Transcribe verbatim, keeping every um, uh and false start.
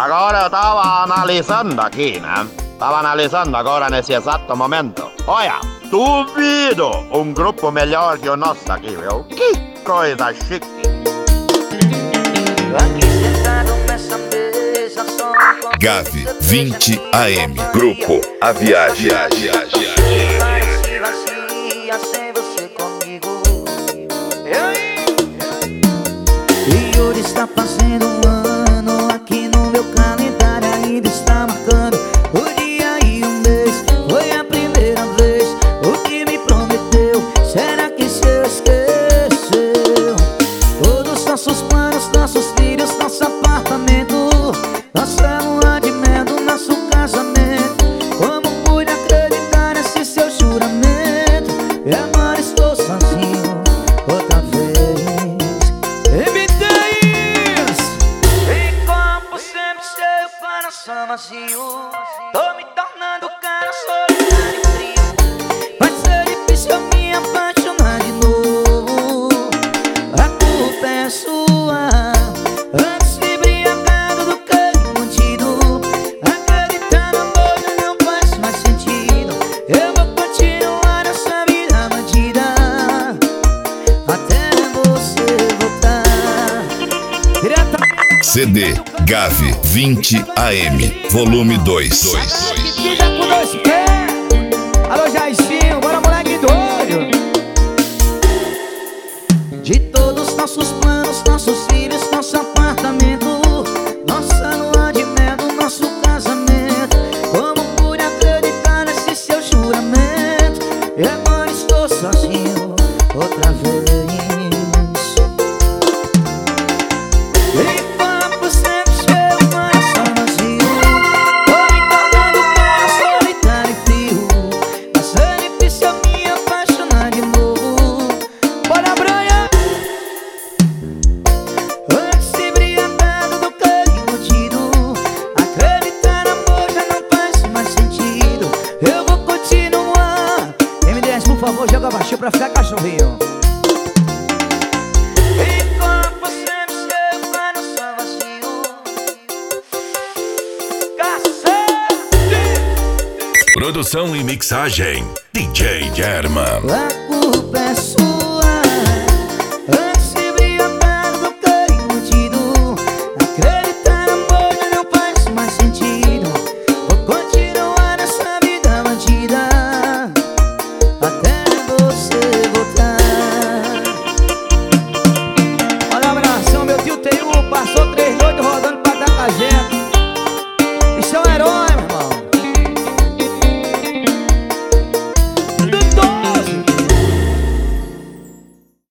Agora eu tava analisando aqui, né? Tava analisando agora nesse exato momento. Olha, duvido um grupo melhor que o nosso aqui, viu? Que coisa chique. Aqui sentado nessa mesa só Gavi vinte A M. Grupo A Viagem. parece vazia sem você comigo. E hoje está fazendo um ano. Aqui no meu calendário ainda está marcando o dia e o mês. Foi a primeira vez. O que me prometeu, será que se esqueceu? Todos os nossos planos, nossos filhos, nosso apartamento, nossa lua de mel do nosso casamento. Como pude acreditar nesse seu juramento? E agora estou sozinho outra vez. M dez! Em corpo sempre cheio, coração vazio. Tô me tornando cara solitário e frio. Vai ser difícil eu me apaixonar de novo. A culpa é sua. Antes embriagado do que mantido. Acreditar no amor já não faz mais sentido. Eu vou continuar essa vida bandida até você voltar. Direta. C D Gavi vinte A M. Volume dois. Diga com dois pés. Alô, Jairzinho, bora moleque doido. De todos nossos planos, nossos filhos, nosso apartamento, nossa lua de mel do nosso casamento. Como pude acreditar nesse seu juramento? E agora estou sozinho outra vez. Em papo sempre cheio, coração vazio. Tô me tornando cara solitário e frio. Vai ser difícil eu me apaixonar de novo. Bora, Branha! Antes embriagado do que iludido. Acreditar no amor já não faz mais sentido. Eu vou continuar. M dez, por favor, joga baixinho pra ficar cachorrinho. Em corpo sempre cheio, coração vazio. Cacete! Produção e mixagem D J German. A culpa é sua.